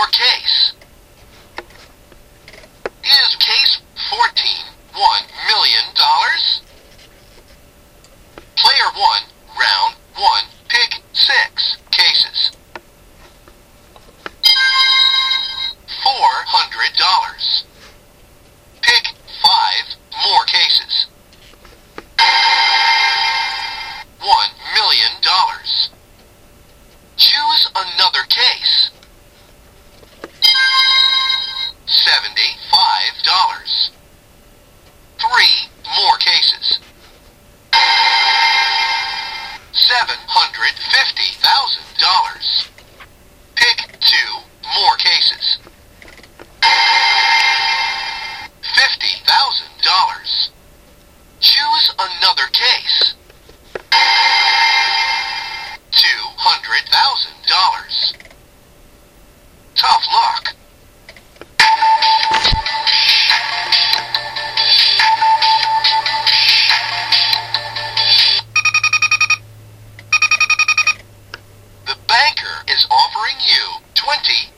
case. Is case 14 $1 million? Player 1, round 1, pick 6 cases. $400. Pick 5 more cases. $1 million. Choose another case. $75. 3 more cases. $750,000. Pick 2 more cases. $50,000. Choose another case. $200,000. Tough luck. The banker is offering you $20